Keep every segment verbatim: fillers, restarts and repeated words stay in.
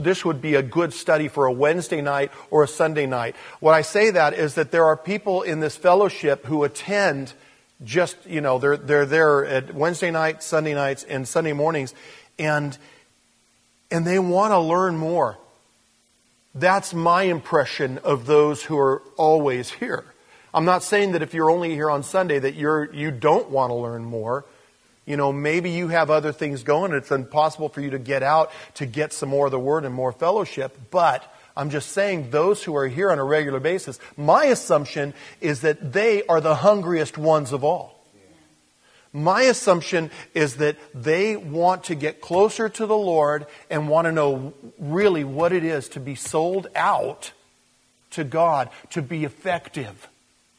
this would be a good study for a Wednesday night or a Sunday night. What I say that is that there are people in this fellowship who attend just, you know, they're, they're there at Wednesday nights, Sunday nights, and Sunday mornings, and, and they want to learn more. That's my impression of those who are always here. I'm not saying that if you're only here on Sunday that you're, you don't want to learn more. You know, maybe you have other things going. It's impossible for you to get out to get some more of the Word and more fellowship. But I'm just saying those who are here on a regular basis, my assumption is that they are the hungriest ones of all. My assumption is that they want to get closer to the Lord and want to know really what it is to be sold out to God, to be effective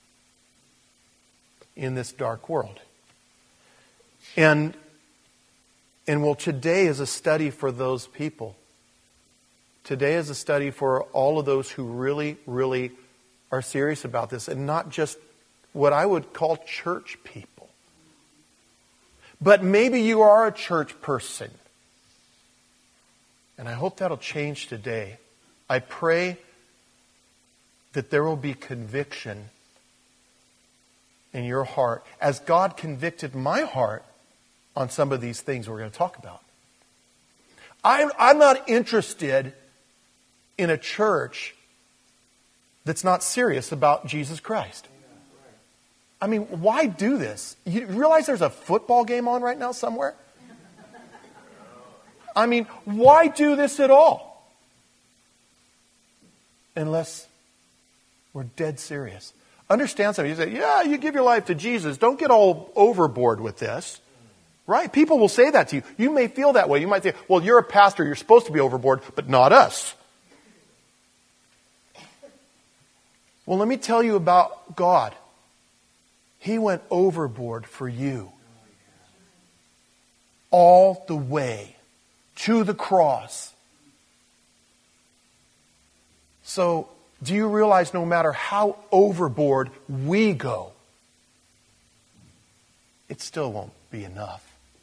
in this dark world. And, and well, today is a study for those people. Today is a study for all of those who really, really are serious about this, and not just what I would call church people. But maybe you are a church person. And I hope that'll change today. I pray that there will be conviction in your heart, as God convicted my heart on some of these things we're going to talk about. I'm, I'm not interested in a church that's not serious about Jesus Christ. I mean, why do this? You realize there's a football game on right now somewhere? I mean, why do this at all? Unless we're dead serious. Understand something. You say, yeah, you give your life to Jesus. Don't get all overboard with this. Right? People will say that to you. You may feel that way. You might say, well, you're a pastor. You're supposed to be overboard, but not us. Well, let me tell you about God. He went overboard for you. All the way to the cross. So, do you realize no matter how overboard we go, it still won't be enough?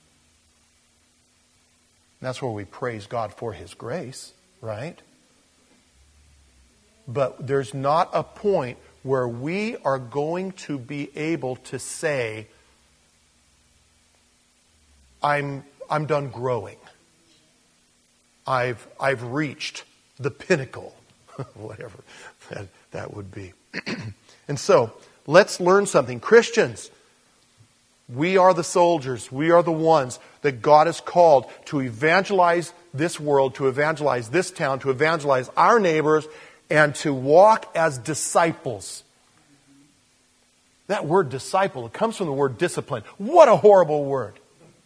And that's where we praise God for His grace, right? But there's not a point where we are going to be able to say, I'm, I'm done growing. I've, I've reached the pinnacle. Whatever that, that would be. And so, let's learn something. Christians, we are the soldiers. We are the ones that God has called to evangelize this world, to evangelize this town, to evangelize our neighbors, and to walk as disciples. That word disciple, it comes from the word discipline. What a horrible word.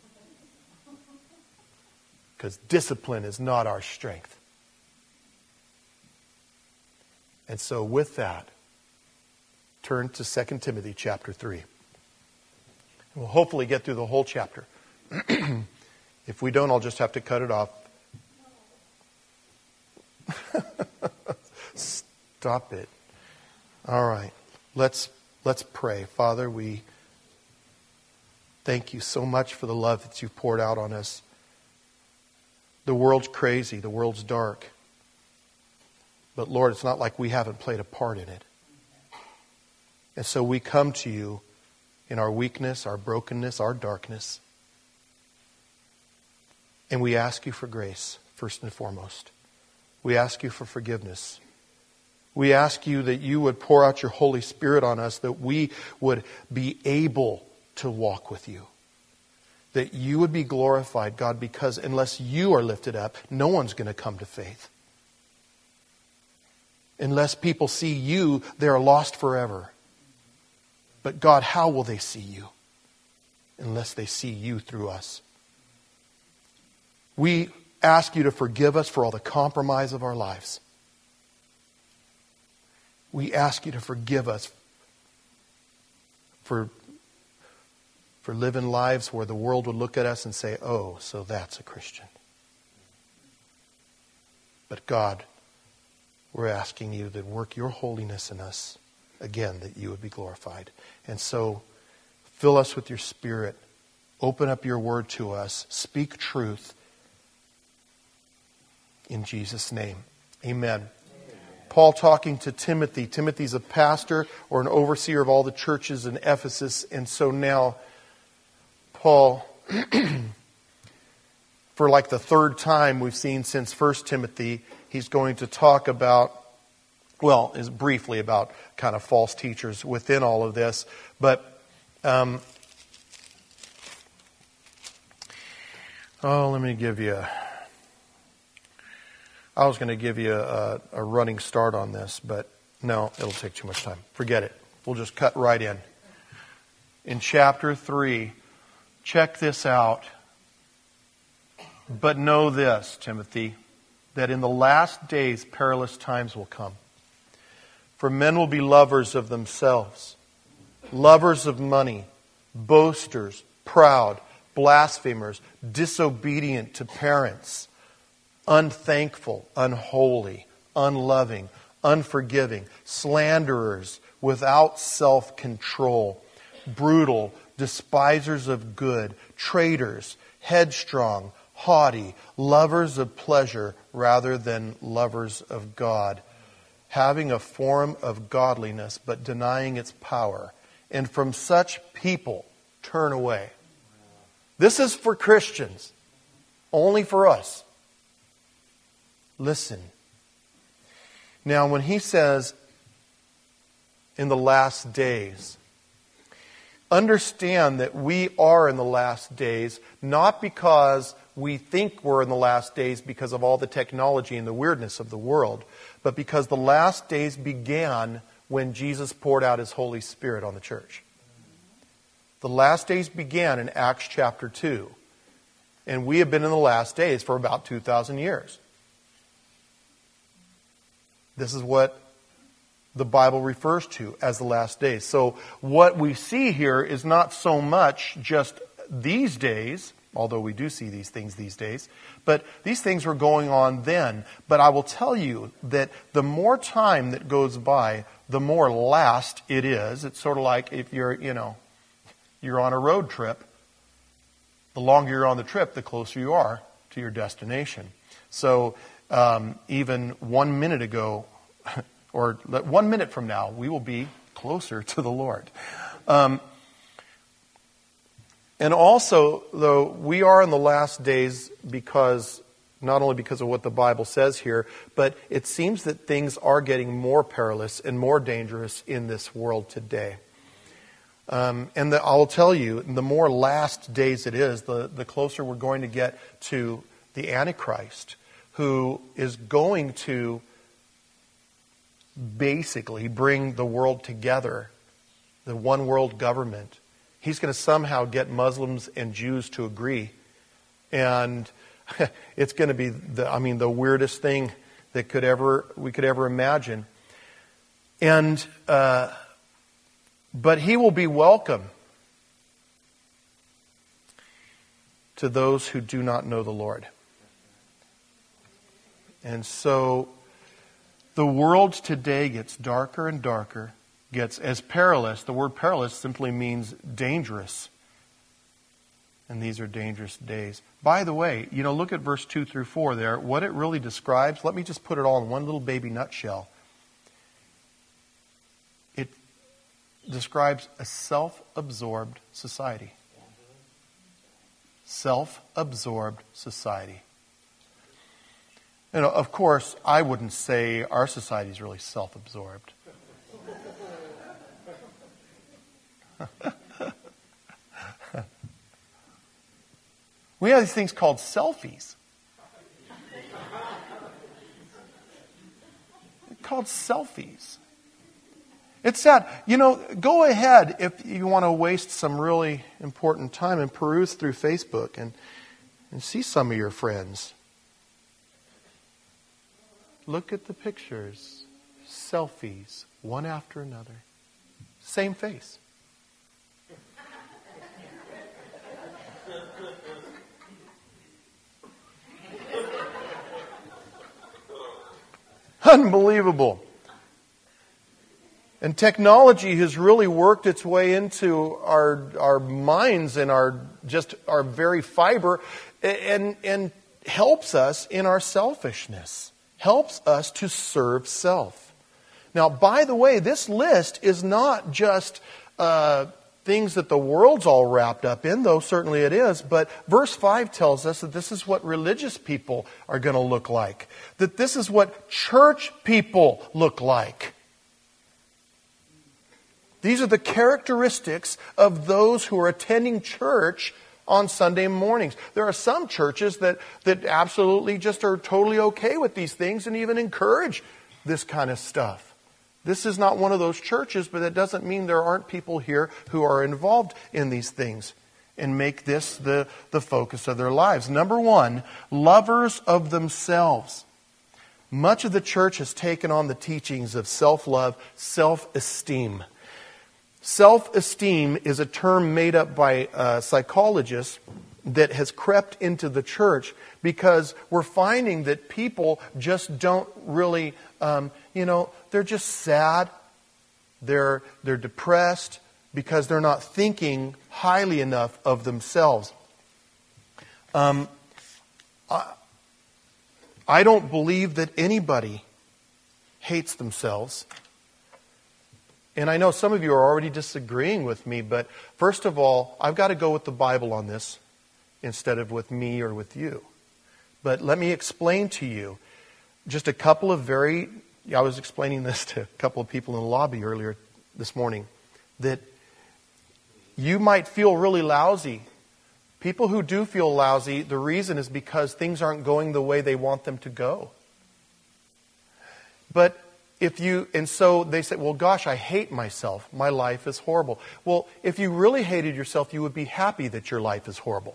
Because discipline is not our strength. And so with that, turn to Second Timothy chapter three. We'll hopefully get through the whole chapter. If we don't, I'll just have to cut it off. Stop it. All right. Let's let's pray. Father, we thank you so much for the love that you've poured out on us. The world's crazy. The world's dark. But Lord, it's not like we haven't played a part in it. And so we come to you in our weakness, our brokenness, our darkness. And we ask you for grace, first and foremost. We ask you for forgiveness. We ask you that you would pour out your Holy Spirit on us, that we would be able to walk with you. That you would be glorified, God, because unless you are lifted up, no one's going to come to faith. Unless people see you, they are lost forever. But God, how will they see you? Unless they see you through us. We ask you to forgive us for all the compromise of our lives. We ask you to forgive us for, for living lives where the world would look at us and say, oh, so that's a Christian. But God, we're asking you to work your holiness in us, again, that you would be glorified. And so, fill us with your Spirit. Open up your word to us. Speak truth. in Jesus' name. Amen. Paul talking to Timothy. Timothy's a pastor or an overseer of all the churches in Ephesus. And so now Paul, for like the third time we've seen since First Timothy, he's going to talk about, well, is briefly about kind of false teachers within all of this. But, um, oh, let me give you a... I was going to give you a, a running start on this, but no, it'll take too much time. Forget it. We'll just cut right in. In chapter three, check this out. But know this, Timothy, that in the last days perilous times will come. For men will be lovers of themselves, lovers of money, boasters, proud, blasphemers, disobedient to parents, unthankful, unholy, unloving, unforgiving, slanderers, without self-control, brutal, despisers of good, traitors, headstrong, haughty, lovers of pleasure rather than lovers of God, having a form of godliness but denying its power. And from such people turn away. This is for Christians, only for us. Listen. Now, when he says, in the last days, understand that we are in the last days, not because we think we're in the last days because of all the technology and the weirdness of the world, but because the last days began when Jesus poured out His Holy Spirit on the church. The last days began in Acts chapter two, and we have been in the last days for about two thousand years. This is what the Bible refers to as the last days. So what we see here is not so much just these days, although we do see these things these days, but these things were going on then. But I will tell you that the more time that goes by, the more last it is. It's sort of like if you're, you know, you're on a road trip. The longer you're on the trip, the closer you are to your destination. So Um, even one minute ago, or one minute from now, we will be closer to the Lord. Um, and also, though, we are in the last days because, not only because of what the Bible says here, but it seems that things are getting more perilous and more dangerous in this world today. Um, and the, I'll tell you, the more last days it is, the, the closer we're going to get to the Antichrist, who is going to basically bring the world together, the one world government. He's going to somehow get Muslims and Jews to agree. And it's going to be, the, I mean, the weirdest thing that could ever we could ever imagine. And, uh, but he will be welcome to those who do not know the Lord. And so the world today gets darker and darker, gets as perilous. The word perilous simply means dangerous. And these are dangerous days. By the way, you know, look at verse two through four there. What it really describes, let me just put it all in one little baby nutshell. It describes a self-absorbed society. Self-absorbed society. You know, of course, I wouldn't say our society is really self-absorbed. We have these things called selfies. They're called selfies. It's sad. You know, go ahead if you want to waste some really important time and peruse through Facebook and, and see some of your friends. Look at the pictures. Selfies, one after another. Same face. Unbelievable. And technology has really worked its way into our our minds and our just our very fiber. And and helps us in our selfishness, helps us to serve self. Now, by the way, this list is not just uh, things that the world's all wrapped up in, though certainly it is, but verse five tells us that this is what religious people are going to look like, that this is what church people look like. These are the characteristics of those who are attending church on Sunday mornings. There are some churches that, that absolutely just are totally okay with these things and even encourage this kind of stuff. This is not one of those churches, but that doesn't mean there aren't people here who are involved in these things and make this the, the focus of their lives. Number one, lovers of themselves. Much of the church has taken on the teachings of self-love, self-esteem. Self-esteem is a term made up by uh, psychologists that has crept into the church because we're finding that people just don't really, um, you know, they're just sad, they're, they're depressed because they're not thinking highly enough of themselves. Um, I, I don't believe that anybody hates themselves. And I know some of you are already disagreeing with me, but first of all, I've got to go with the Bible on this instead of with me or with you. But let me explain to you just a couple of very, I was explaining this to a couple of people in the lobby earlier this morning, that you might feel really lousy. People who do feel lousy, the reason is because things aren't going the way they want them to go. But If you, and so they say, well, gosh, I hate myself. My life is horrible. Well, if you really hated yourself, you would be happy that your life is horrible.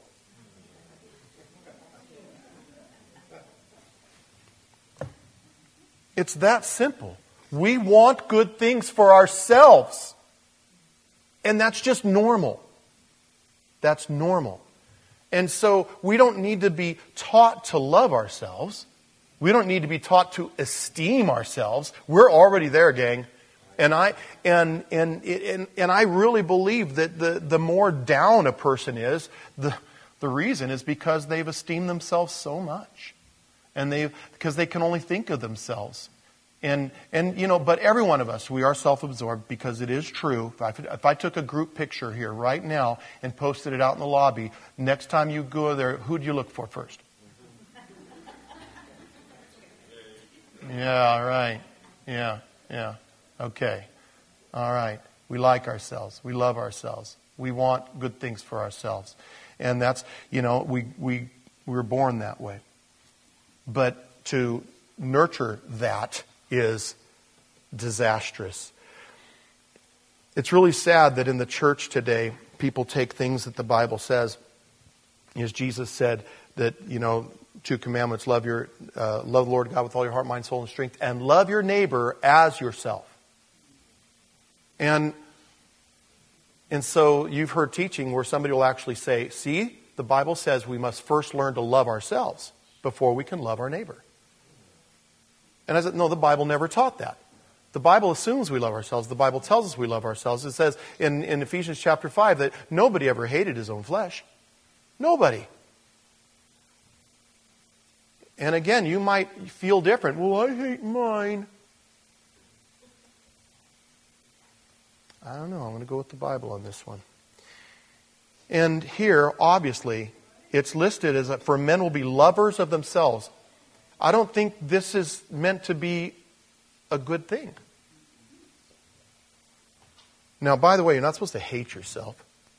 It's that simple. We want good things for ourselves. And that's just normal. That's normal. And so we don't need to be taught to love ourselves. We don't need to be taught to esteem ourselves. We're already there, gang. And I and and and, and I really believe that the, the more down a person is, the the reason is because they've esteemed themselves so much. And they because they can only think of themselves. And and you know, but every one of us, we are self-absorbed because it is true. If I, if I took a group picture here right now and posted it out in the lobby, next time you go there, who do you look for first? Yeah, right. Yeah, yeah. Okay. All right. We like ourselves. We love ourselves. We want good things for ourselves. And that's, you know, we, we, we were born that way. But to nurture that is disastrous. It's really sad that in the church today, people take things that the Bible says, as Jesus said, that, you know, two commandments, love your uh, love the Lord God with all your heart, mind, soul, and strength, and love your neighbor as yourself. And and so you've heard teaching where somebody will actually say, see, the Bible says we must first learn to love ourselves before we can love our neighbor. And I said, no, the Bible never taught that. The Bible assumes we love ourselves. The Bible tells us we love ourselves. It says in, in Ephesians chapter five that nobody ever hated his own flesh. Nobody. And again, you might feel different. Well, I hate mine. I don't know. I'm going to go with the Bible on this one. And here, obviously, it's listed as that for men will be lovers of themselves. I don't think this is meant to be a good thing. Now, by the way, you're not supposed to hate yourself.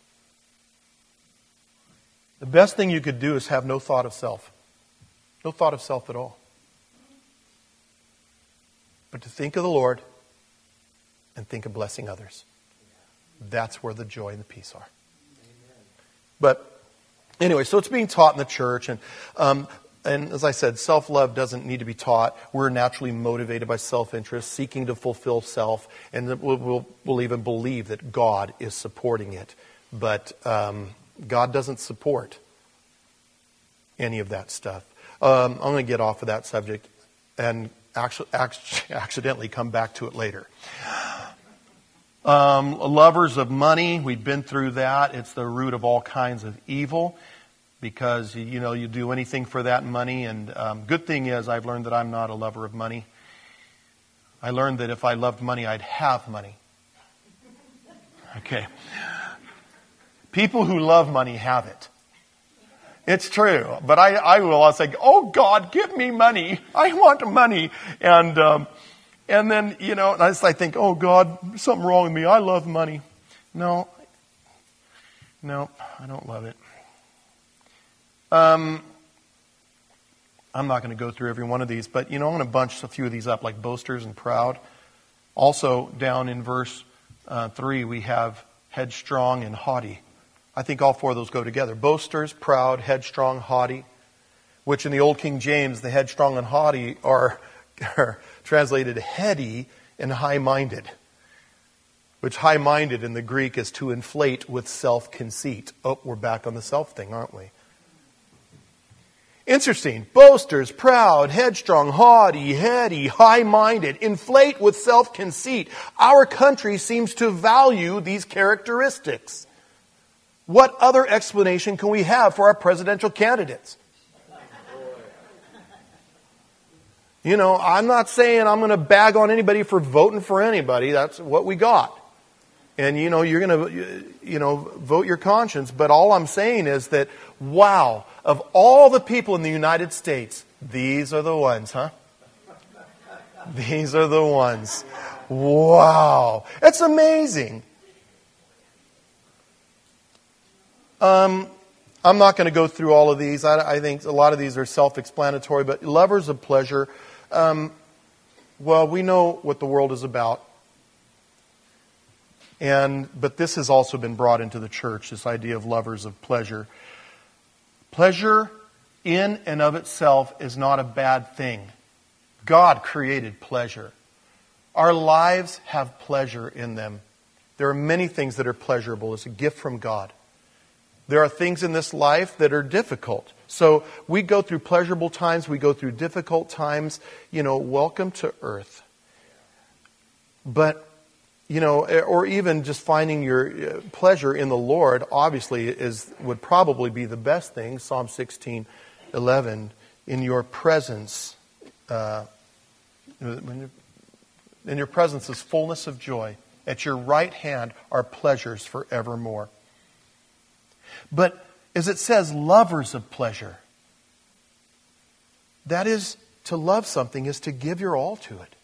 The best thing you could do is have no thought of self. No thought of self at all. But to think of the Lord and think of blessing others. That's where the joy and the peace are. But anyway, so it's being taught in the church. And um, and as I said, self-love doesn't need to be taught. We're naturally motivated by self-interest, seeking to fulfill self. And we'll, we'll, we'll even believe that God is supporting it. But um, God doesn't support any of that stuff. Um, I'm going to get off of that subject and actually, accidentally come back to it later. Um, lovers of money, we've been through that. It's the root of all kinds of evil. because, you know, you do anything for that money. And um, good thing is I've learned that I'm not a lover of money. I learned that if I loved money, I'd have money. Okay. People who love money have it. It's true. But I, I will I'll say, oh, God, give me money. I want money. And um, and then, you know, I, just, I think, oh, God, something wrong with me. I love money. No. No, I don't love it. Um, I'm not going to go through every one of these, but, you know, I'm going to bunch a few of these up, like boasters and proud. Also, down in verse uh, three, we have headstrong and haughty. I think all four of those go together. Boasters, proud, headstrong, haughty, which in the Old King James, the headstrong and haughty are, are translated heady and high-minded, which high-minded in the Greek is to inflate with self-conceit. Oh, we're back on the self thing, aren't we? Interesting. Boasters, proud, headstrong, haughty, heady, high-minded, inflate with self-conceit. Our country seems to value these characteristics. What other explanation can we have for our presidential candidates? You know, I'm not saying I'm going to bag on anybody for voting for anybody. That's what we got. And, you know, you're going to, you know, vote your conscience. But all I'm saying is that, wow, of all the people in the United States, these are the ones, huh? These are the ones. Wow. It's amazing. Um, I'm not going to go through all of these. I, I think a lot of these are self-explanatory. But lovers of pleasure, um, well, we know what the world is about. And but this has also been brought into the church, this idea of lovers of pleasure. Pleasure in and of itself is not a bad thing. God created pleasure. Our lives have pleasure in them. There are many things that are pleasurable. It's a gift from God. There are things in this life that are difficult. So we go through pleasurable times. We go through difficult times. You know, welcome to earth. But you know, or even just finding your pleasure in the Lord, obviously, is would probably be the best thing. Psalm sixteen eleven, in your presence, uh, in your presence is fullness of joy. At your right hand are pleasures forevermore. But as it says, lovers of pleasure. That is, to love something is to give your all to it.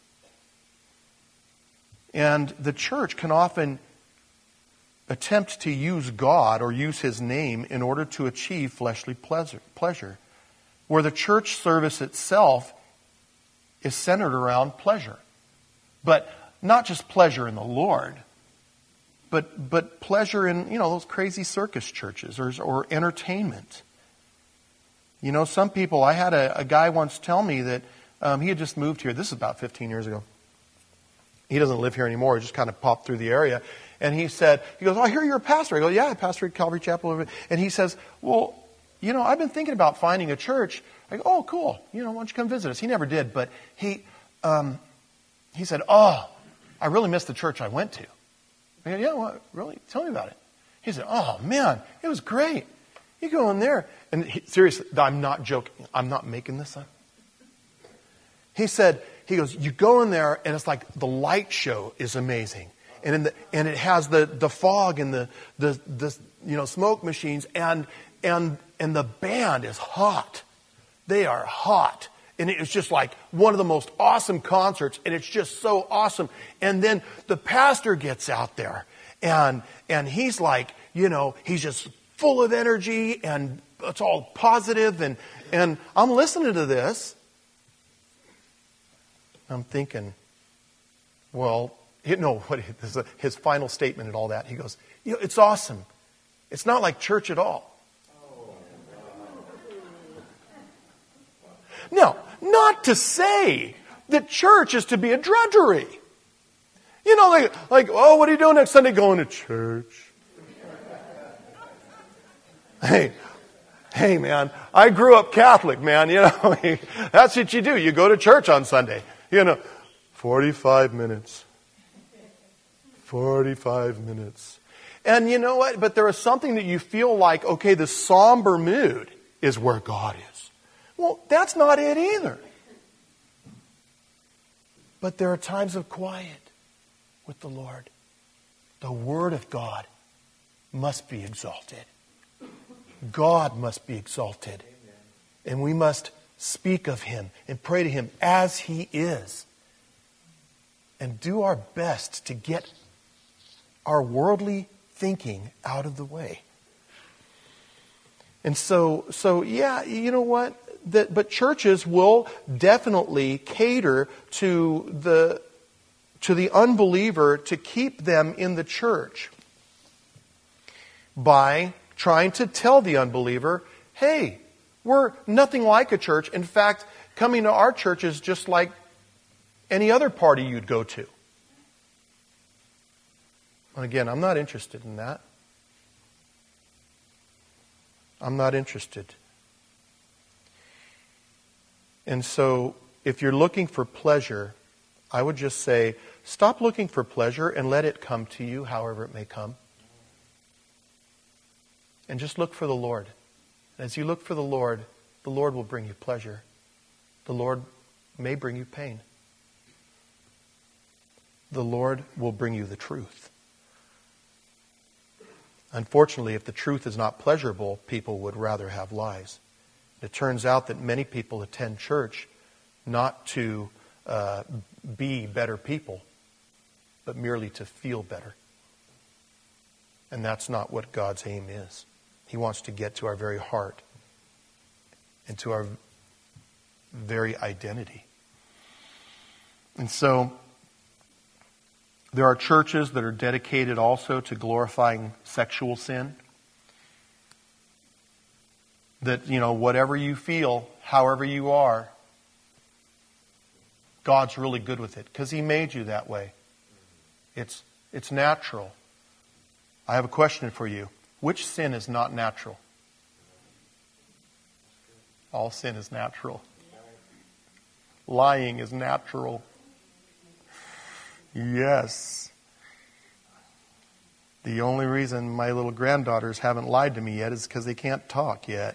And the church can often attempt to use God or use His name in order to achieve fleshly pleasure, where the church service itself is centered around pleasure. But not just pleasure in the Lord, but but pleasure in, you know, those crazy circus churches or, or entertainment. You know, some people, I had a, a guy once tell me that um, he had just moved here. This is about fifteen years ago. He doesn't live here anymore. He just kind of popped through the area. And he said, he goes, oh, I hear you're a pastor. I go, yeah, I pastor at Calvary Chapel. And he says, well, you know, I've been thinking about finding a church. I go, oh, cool. You know, why don't you come visit us? He never did. But he um, he said, oh, I really missed the church I went to. I go, yeah, what? Really? Tell me about it. He said, oh, man, it was great. You go in there. And he, seriously, I'm not joking. I'm not making this up. He said, He goes, you go in there and it's like the light show is amazing. And in the, and it has the, the fog and the, the, the you know, smoke machines and, and, and the band is hot. They are hot. And it's just like one of the most awesome concerts. And it's just so awesome. And then the pastor gets out there and, and he's like, you know, he's just full of energy and it's all positive. And, and I'm listening to this. I'm thinking, well, you know, what his final statement and all that. He goes, you know, it's awesome. It's not like church at all. Now, not to say that church is to be a drudgery. You know, like, like, oh, what are you doing next Sunday? Going to church. Hey, hey, man, I grew up Catholic, man. You know, that's what you do. You go to church on Sunday. You know, forty-five minutes. forty-five minutes. And you know what? But there is something that you feel like, okay, the somber mood is where God is. Well, that's not it either. But there are times of quiet with the Lord. The Word of God must be exalted. God must be exalted. And we must speak of Him and pray to Him as He is. And do our best to get our worldly thinking out of the way. And so, so yeah, you know what? That, but churches will definitely cater to the to the unbeliever to keep them in the church by trying to tell the unbeliever, hey, we're nothing like a church. In fact, coming to our church is just like any other party you'd go to. And again, I'm not interested in that. I'm not interested. And so, if you're looking for pleasure, I would just say, stop looking for pleasure and let it come to you, however it may come. And just look for the Lord. As you look for the Lord, the Lord will bring you pleasure. The Lord may bring you pain. The Lord will bring you the truth. Unfortunately, if the truth is not pleasurable, people would rather have lies. It turns out that many people attend church not to uh, be better people, but merely to feel better. And that's not what God's aim is. He wants to get to our very heart and to our very identity. And so, there are churches that are dedicated also to glorifying sexual sin. That, you know, whatever you feel, however you are, God's really good with it because He made you that way. It's, it's natural. I have a question for you. Which sin is not natural? All sin is natural. Lying is natural. Yes. The only reason my little granddaughters haven't lied to me yet is because they can't talk yet.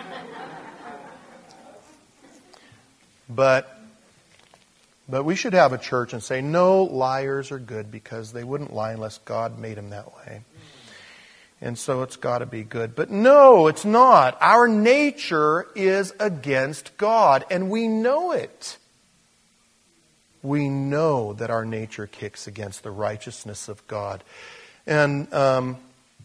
But but we should have a church and say, no, liars are good because they wouldn't lie unless God made them that way. And so it's got to be good. But no, it's not. Our nature is against God, and we know it. We know that our nature kicks against the righteousness of God. And, um,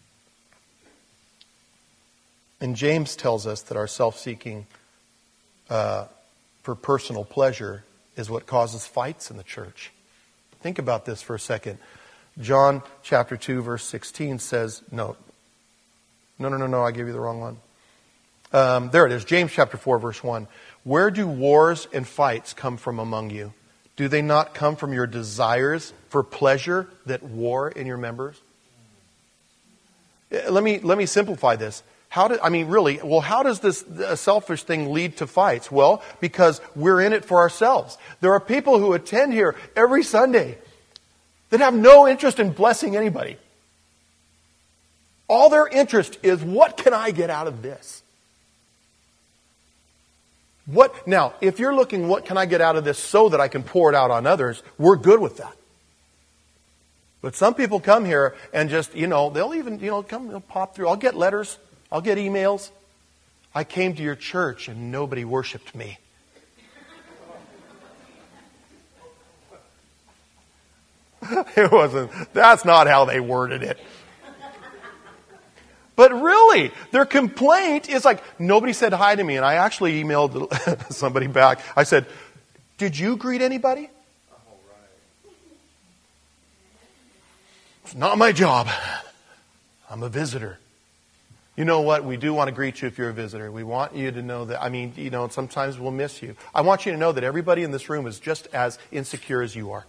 and James tells us that our self-seeking uh, for personal pleasure is what causes fights in the church. Think about this for a second. John chapter two, verse sixteen says, no, no, no, no, no, I gave you the wrong one. Um, there it is, James chapter four, verse one. Where do wars and fights come from among you? Do they not come from your desires for pleasure that war in your members? Let me let me simplify this. How do I mean really? Well, how does this uh, selfish thing lead to fights? Well, because we're in it for ourselves. There are people who attend here every Sunday that have no interest in blessing anybody. All their interest is, what can I get out of this? What now, if you're looking, what can I get out of this so that I can pour it out on others, we're good with that. But some people come here and just, you know, they'll even, you know, come, they'll pop through. I'll get letters. I'll get emails. I came to your church and nobody worshiped me. It wasn't, that's not how they worded it. But really, their complaint is like, nobody said hi to me. And I actually emailed somebody back. I said, did you greet anybody? It's not my job. I'm a visitor. You know what? We do want to greet you if you're a visitor. We want you to know that, I mean, you know, sometimes we'll miss you. I want you to know that everybody in this room is just as insecure as you are.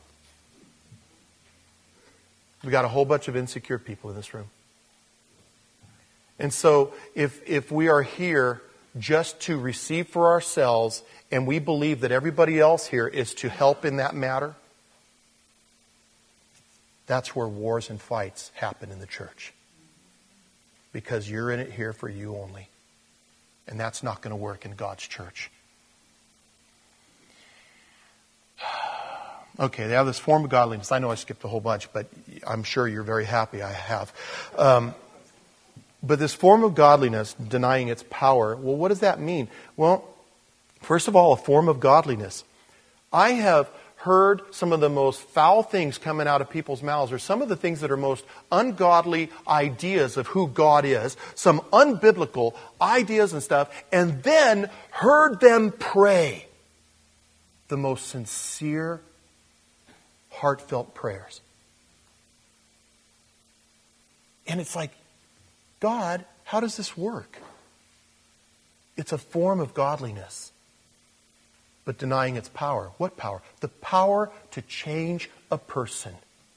We got a whole bunch of insecure people in this room. And so if if we are here just to receive for ourselves and we believe that everybody else here is to help in that matter, that's where wars and fights happen in the church. Because you're in it here for you only. And that's not going to work in God's church. Okay, they have this form of godliness. I know I skipped a whole bunch, but I'm sure you're very happy I have. Um, but this form of godliness, denying its power, well, what does that mean? Well, first of all, a form of godliness. I have heard some of the most foul things coming out of people's mouths, or some of the things that are most ungodly ideas of who God is, some unbiblical ideas and stuff, and then heard them pray the most sincere, heartfelt prayers. And it's like, God, how does this work? It's a form of godliness, but denying its power. What power? The power to change a person.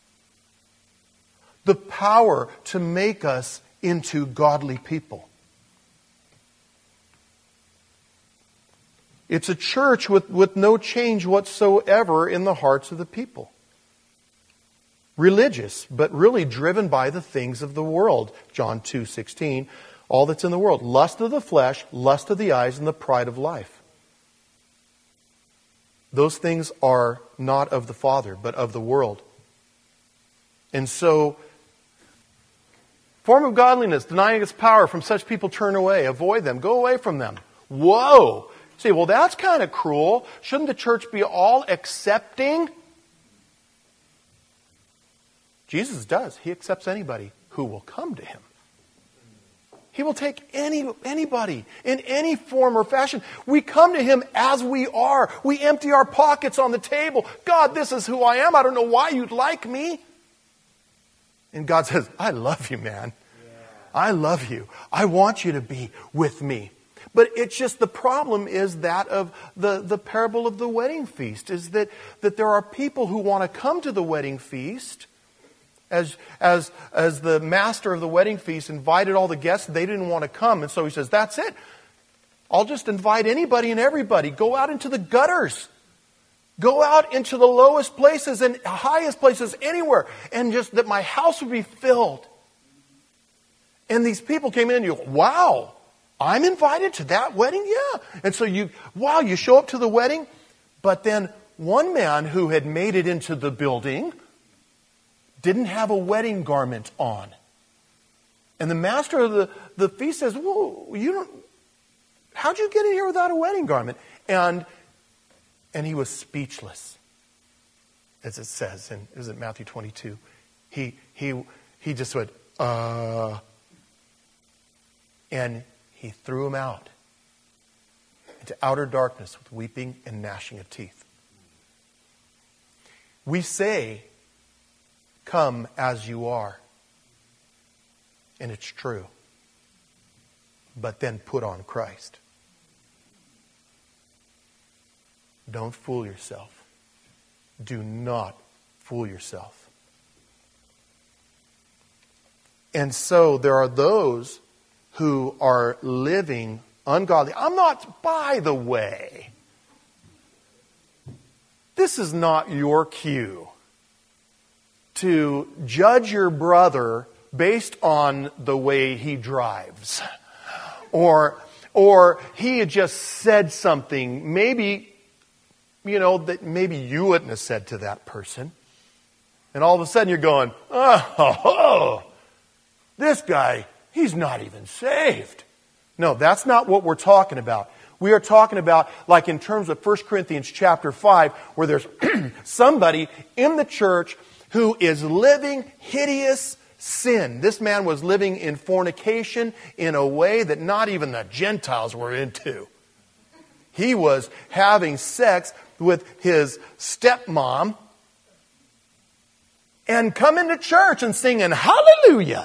The power to make us into godly people. It's a church with, with no change whatsoever in the hearts of the people. Religious, but really driven by the things of the world. John two sixteen, all that's in the world. Lust of the flesh, lust of the eyes, and the pride of life. Those things are not of the Father, but of the world. And so, form of godliness, denying its power, from such people turn away. Avoid them. Go away from them. Whoa! Say, well, that's kind of cruel. Shouldn't the church be all accepting? Jesus does. He accepts anybody who will come to Him. He will take any anybody in any form or fashion. We come to Him as we are. We empty our pockets on the table. God, this is who I am. I don't know why you'd like me. And God says, I love you, man. I love you. I want you to be with me. But it's just, the problem is that of the, the parable of the wedding feast, is that, that there are people who want to come to the wedding feast. As, as, as the master of the wedding feast invited all the guests, they didn't want to come. And so he says, that's it. I'll just invite anybody and everybody. Go out into the gutters. Go out into the lowest places and highest places anywhere. And just that my house would be filled. And these people came in and you go, wow, I'm invited to that wedding? Yeah. And so you, wow, you show up to the wedding. But then one man who had made it into the building didn't have a wedding garment on. And the master of the, the feast says, well, you don't, how'd you get in here without a wedding garment? And, and he was speechless. As it says in, is it Matthew twenty-two? He, he, he just went, uh, and he threw him out into outer darkness with weeping and gnashing of teeth. We say, come as you are. And it's true. But then put on Christ. Don't fool yourself. Do not fool yourself. And so there are those who are living ungodly. I'm not, by the way, this is not your cue to judge your brother based on the way he drives. Or, or he had just said something, maybe, you know, that maybe you wouldn't have said to that person. And all of a sudden you're going, oh, oh, this guy, he's not even saved. No, that's not what we're talking about. We are talking about, like in terms of First Corinthians chapter five, where there's somebody in the church who is living hideous sin. This man was living in fornication in a way that not even the Gentiles were into. He was having sex with his stepmom and coming to church and singing hallelujah.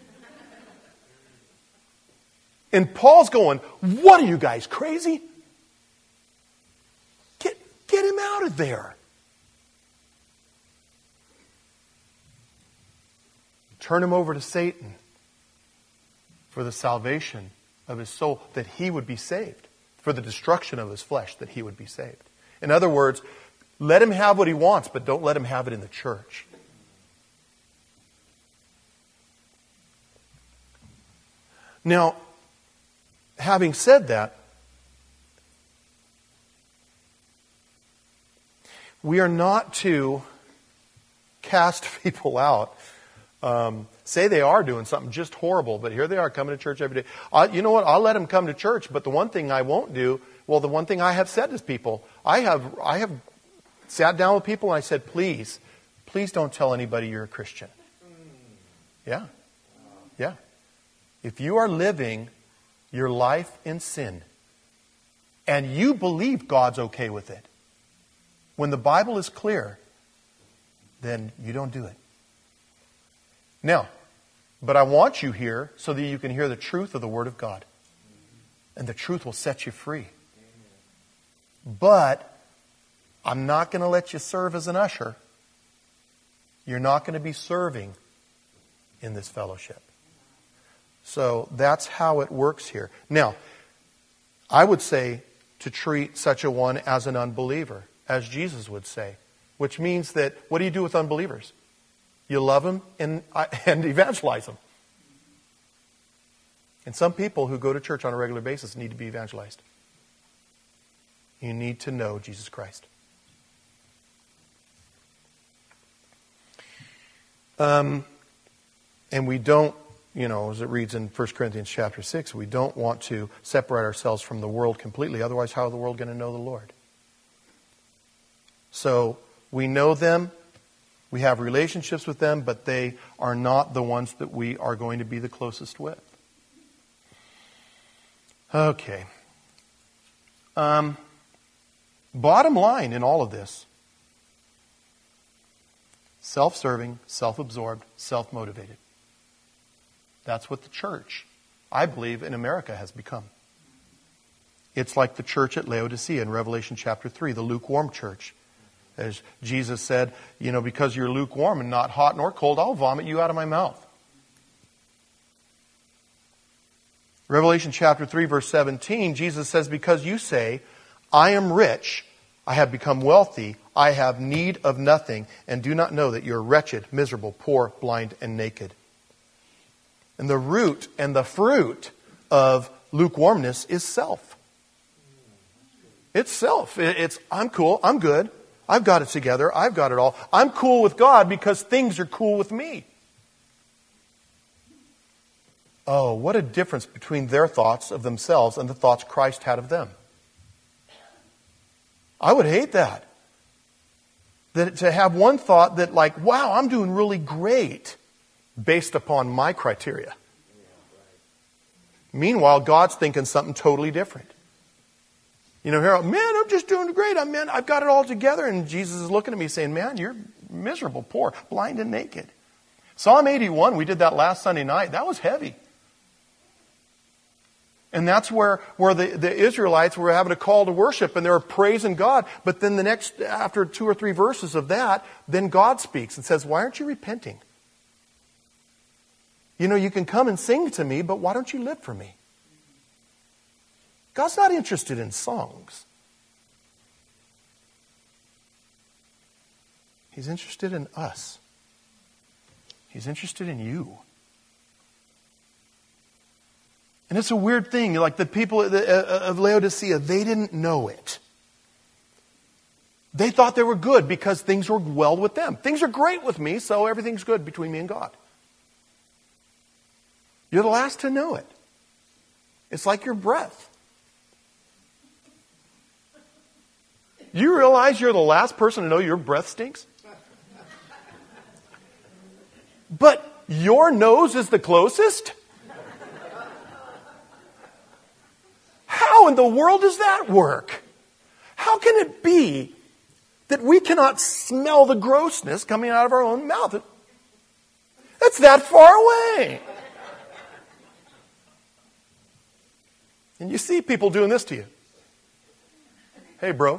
And Paul's going, what are you guys, crazy? Get, get him out of there. Turn him over to Satan for the salvation of his soul, that he would be saved. For the destruction of his flesh, that he would be saved. In other words, let him have what he wants, but don't let him have it in the church. Now, having said that, we are not to cast people out. Um, say they are doing something just horrible, but here they are coming to church every day. I, you know what? I'll let them come to church, but the one thing I won't do, well, the one thing I have said to people, I have, I have sat down with people and I said, please, please don't tell anybody you're a Christian. Yeah. Yeah. If you are living your life in sin and you believe God's okay with it, when the Bible is clear, then you don't do it. Now, but I want you here so that you can hear the truth of the Word of God. And the truth will set you free. But I'm not going to let you serve as an usher. You're not going to be serving in this fellowship. So that's how it works here. Now, I would say to treat such a one as an unbeliever, as Jesus would say, which means that what do you do with unbelievers? You love them and, and evangelize them. And some people who go to church on a regular basis need to be evangelized. You need to know Jesus Christ. Um, and we don't, you know, as it reads in First Corinthians chapter six, we don't want to separate ourselves from the world completely. Otherwise, how is the world going to know the Lord? So we know them, we have relationships with them, but they are not the ones that we are going to be the closest with. Okay. Um, bottom line in all of this, self-serving, self-absorbed, self-motivated. That's what the church, I believe, in America has become. It's like the church at Laodicea in Revelation chapter three, the lukewarm church. As Jesus said, you know, because you're lukewarm and not hot nor cold, I'll vomit you out of my mouth. Revelation chapter three, verse seventeen, Jesus says, because you say, I am rich, I have become wealthy, I have need of nothing, and do not know that you're wretched, miserable, poor, blind, and naked. And the root and the fruit of lukewarmness is self. It's self. It's, I'm cool, I'm good, I've got it together, I've got it all. I'm cool with God because things are cool with me. Oh, what a difference between their thoughts of themselves and the thoughts Christ had of them. I would hate that. That to have one thought that like, wow, I'm doing really great based upon my criteria. Meanwhile, God's thinking something totally different. You know, here, man, I'm just doing great. I'm, man, I've got it all together. And Jesus is looking at me saying, man, you're miserable, poor, blind, and naked. Psalm eighty-one, we did that last Sunday night. That was heavy. And that's where, where the, the Israelites were having a call to worship and they were praising God. But then the next, after two or three verses of that, then God speaks and says, why aren't you repenting? You know, you can come and sing to me, but why don't you live for me? God's not interested in songs. He's interested in us. He's interested in you. And it's a weird thing. Like the people of Laodicea, they didn't know it. They thought they were good because things were well with them. Things are great with me, so everything's good between me and God. You're the last to know it. It's like your breath. You realize you're the last person to know your breath stinks? But your nose is the closest? How in the world does that work? How can it be that we cannot smell the grossness coming out of our own mouth? It's that far away. And you see people doing this to you. Hey, bro.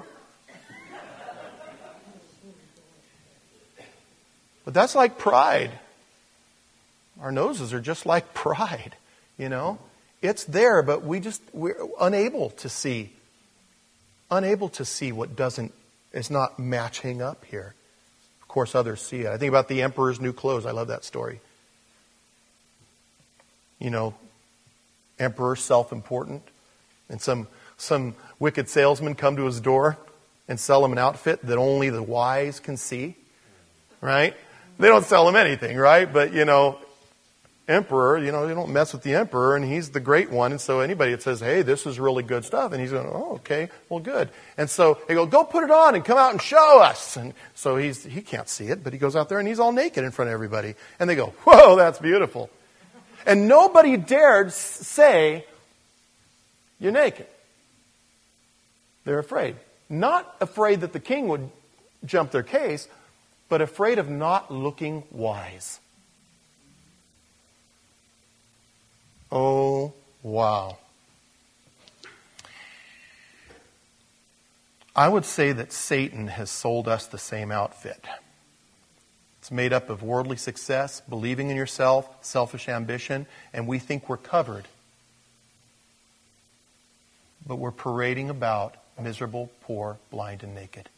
But that's like pride. Our noses are just like pride, you know. It's there, but we just, we're unable to see. Unable to see what doesn't, is not matching up here. Of course, others see it. I think about the emperor's new clothes. I love that story. You know, emperor self-important, and some some wicked salesman come to his door and sell him an outfit that only the wise can see, right? They don't sell him anything, right? But, you know, emperor, you know, you don't mess with the emperor, and he's the great one. And so anybody that says, hey, this is really good stuff, and he's going, oh, okay, well, good. And so they go, go put it on and come out and show us. And so he's he can't see it, but he goes out there and he's all naked in front of everybody. And they go, whoa, that's beautiful. And nobody dared say, you're naked. They're afraid. Not afraid that the king would jump their case, but afraid of not looking wise. Oh, wow. I would say that Satan has sold us the same outfit. It's made up of worldly success, believing in yourself, selfish ambition, and we think we're covered. But we're parading about miserable, poor, blind, and naked.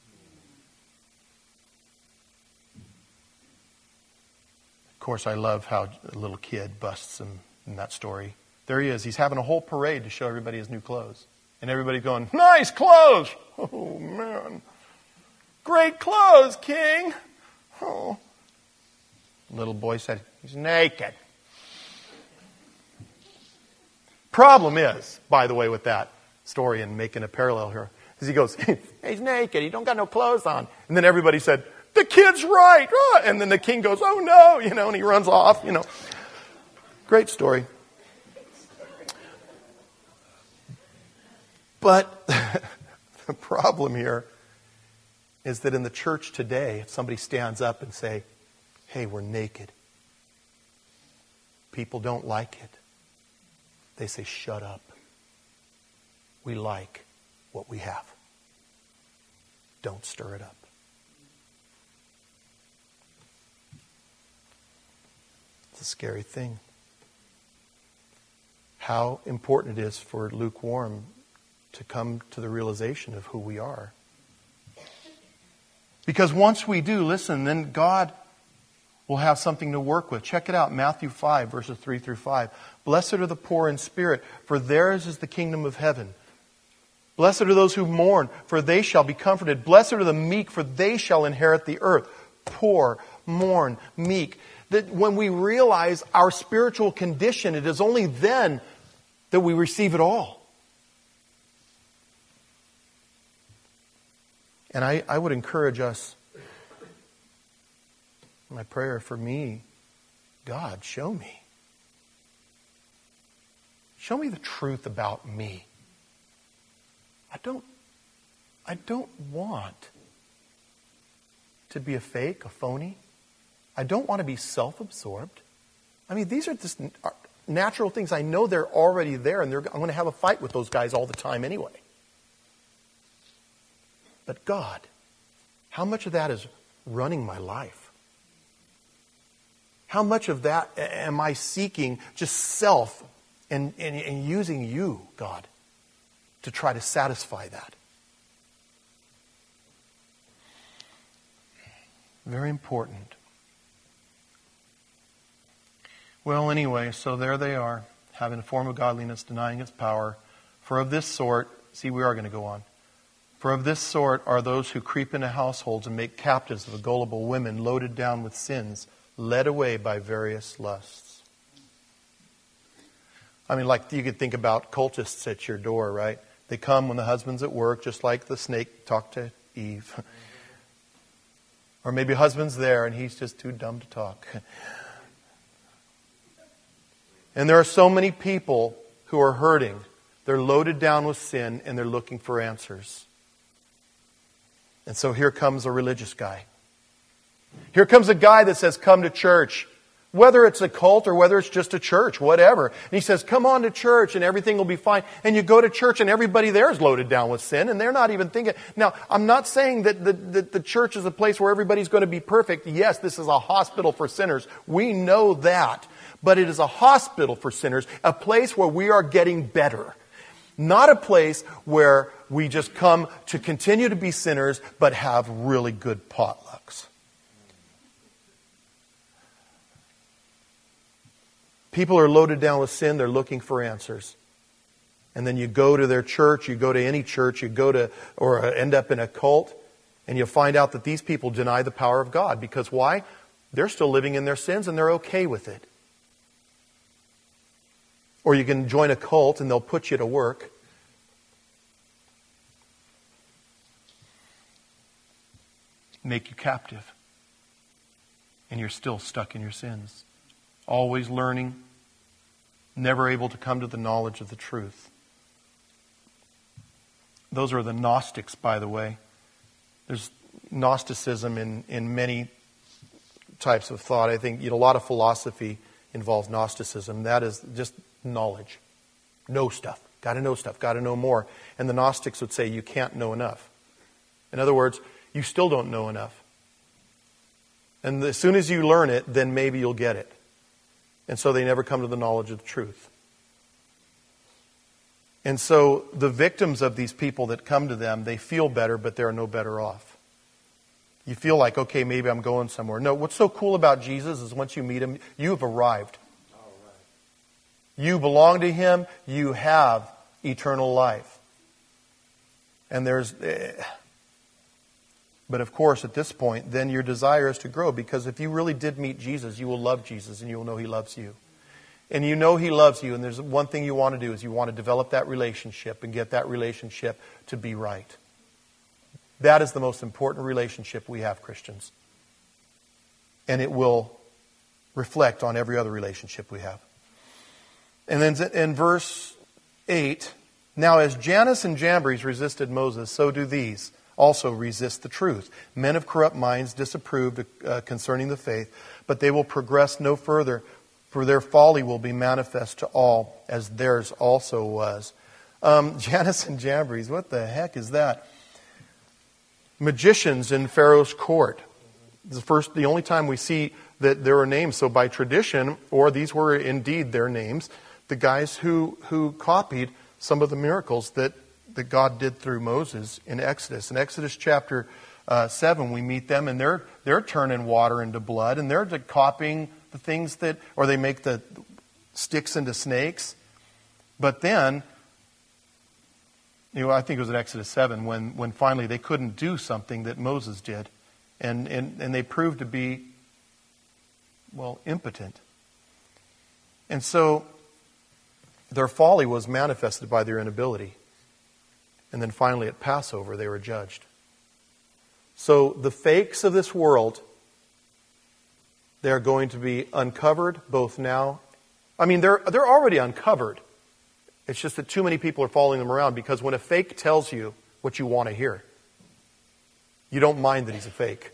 Of course, I love how a little kid busts him in that story. There he is. He's having a whole parade to show everybody his new clothes. And everybody going, nice clothes! Oh, man. Great clothes, King! Oh. Little boy said, he's naked. Problem is, by the way, with that story and making a parallel here, is he goes, he's naked, he don't got no clothes on. And then everybody said, the kid's right. Oh. And then the king goes, oh no, you know, and he runs off, you know. Great story. But the problem here is that in the church today, if somebody stands up and say, hey, we're naked, people don't like it. They say, shut up. We like what we have. Don't stir it up. It's a scary thing. How important it is for lukewarm to come to the realization of who we are. Because once we do, listen, then God will have something to work with. Check it out, Matthew five, verses three through five. Blessed are the poor in spirit, for theirs is the kingdom of heaven. Blessed are those who mourn, for they shall be comforted. Blessed are the meek, for they shall inherit the earth. Poor, mourn, meek. That when we realize our spiritual condition, it is only then that we receive it all. And I, I would encourage us, my prayer for me, God, show me. Show me the truth about me. I don't, I don't want to be a fake, a phony. I don't want to be self-absorbed. I mean, these are just natural things. I know they're already there, and they're, I'm going to have a fight with those guys all the time anyway. But God, how much of that is running my life? How much of that am I seeking just self and, and, and using you, God, to try to satisfy that? Very important. Well, anyway, so there they are, having a form of godliness, denying its power. For of this sort, see, we are going to go on. For of this sort are those who creep into households and make captives of the gullible women, loaded down with sins, led away by various lusts. I mean, like you could think about cultists at your door, right? They come when the husband's at work, just like the snake talked to Eve. Or maybe husband's there and he's just too dumb to talk. And there are so many people who are hurting. They're loaded down with sin and they're looking for answers. And so here comes a religious guy. Here comes a guy that says, come to church. Whether it's a cult or whether it's just a church, whatever. And he says, come on to church and everything will be fine. And you go to church and everybody there is loaded down with sin and they're not even thinking. Now, I'm not saying that the, that the church is a place where everybody's going to be perfect. Yes, this is a hospital for sinners. We know that. But it is a hospital for sinners, a place where we are getting better. Not a place where we just come to continue to be sinners, but have really good potlucks. People are loaded down with sin. They're looking for answers. And then you go to their church, you go to any church, you go to, or end up in a cult, and you'll find out that these people deny the power of God. Because why? They're still living in their sins and they're okay with it. Or you can join a cult and they'll put you to work. Make you captive. And you're still stuck in your sins. Always learning. Never able to come to the knowledge of the truth. Those are the Gnostics, by the way. There's Gnosticism in, in many types of thought. I think you know, a lot of philosophy involves Gnosticism. That is just knowledge. Know stuff. Got to know stuff. Got to know more. And the Gnostics would say you can't know enough. In other words, you still don't know enough. And as soon as you learn it, then maybe you'll get it. And so they never come to the knowledge of the truth. And so the victims of these people that come to them, they feel better, but they're no better off. You feel like, okay, maybe I'm going somewhere. No, what's so cool about Jesus is once you meet Him, you have arrived. All right. You belong to Him. You have eternal life. And there's... But of course, at this point, then your desire is to grow. Because if you really did meet Jesus, you will love Jesus and you will know He loves you. And you know He loves you, and there's one thing you want to do is you want to develop that relationship and get that relationship to be right. That is the most important relationship we have, Christians. And it will reflect on every other relationship we have. And then in verse eight, now as Jannes and Jambres resisted Moses, so do these also resist the truth. Men of corrupt minds disapproved uh, concerning the faith, but they will progress no further, for their folly will be manifest to all, as theirs also was. Um, Jannes and Jambres, what the heck is that? Magicians in Pharaoh's court. The first, the only time we see that there are names. So by tradition, or these were indeed their names, the guys who, who copied some of the miracles that, that God did through Moses in Exodus. In Exodus chapter uh, seven, we meet them, and they're they're turning water into blood, and they're copying the things that, or they make the sticks into snakes. But then, you know, I think it was in Exodus seven when, when finally they couldn't do something that Moses did. And, and, and they proved to be, well, impotent. And so their folly was manifested by their inability. And then finally at Passover they were judged. So the fakes of this world, they're going to be uncovered both now. I mean, they're they're already uncovered. It's just that too many people are following them around, because when a fake tells you what you want to hear, you don't mind that he's a fake.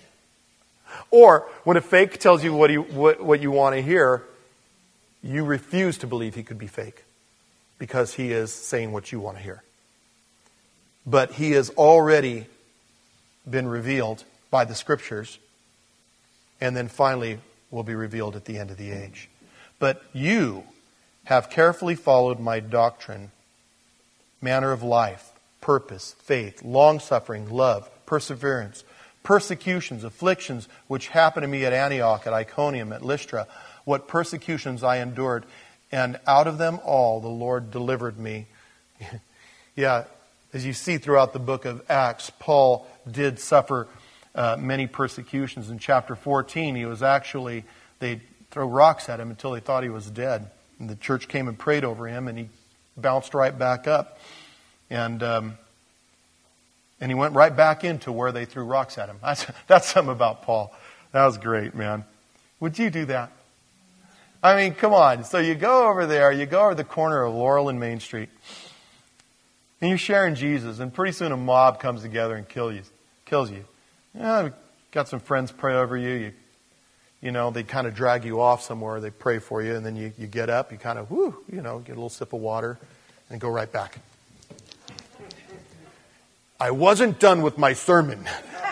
Or when a fake tells you what you what, what you want to hear, you refuse to believe he could be fake, because he is saying what you want to hear. But he has already been revealed by the Scriptures, and then finally will be revealed at the end of the age. But you have carefully followed my doctrine, manner of life, purpose, faith, long-suffering, love, perseverance, persecutions, afflictions, which happened to me at Antioch, at Iconium, at Lystra, what persecutions I endured, and out of them all the Lord delivered me. Yeah, as you see throughout the book of Acts, Paul did suffer uh, many persecutions. In chapter fourteen, he was actually, they'd throw rocks at him until they thought he was dead. And the church came and prayed over him, and he bounced right back up. And um, and he went right back into where they threw rocks at him. That's, that's something about Paul. That was great, man. Would you do that? I mean, come on. So you go over there, you go over the corner of Laurel and Main Street, and you're sharing Jesus, and pretty soon a mob comes together and kill you, kills you. You know, got some friends pray over you. You, you know, they kind of drag you off somewhere. They pray for you, and then you, you get up. You kind of, whoo, you know, get a little sip of water, and go right back. I wasn't done with my sermon.